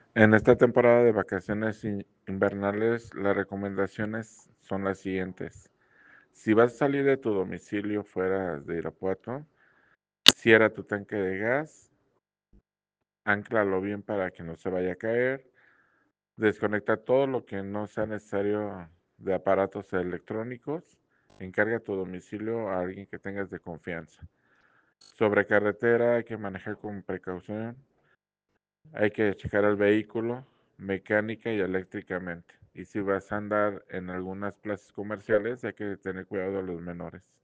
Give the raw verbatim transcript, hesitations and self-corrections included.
En esta temporada de vacaciones in- invernales, las recomendaciones son las siguientes. Si vas a salir de tu domicilio fuera de Irapuato, cierra tu tanque de gas, anclalo bien para que no se vaya a caer, desconecta todo lo que no sea necesario de aparatos electrónicos, encarga tu domicilio a alguien que tengas de confianza. Sobre carretera hay que manejar con precaución, hay que checar el vehículo mecánica y eléctricamente. Y si vas a andar en algunas plazas comerciales, hay que tener cuidado de los menores.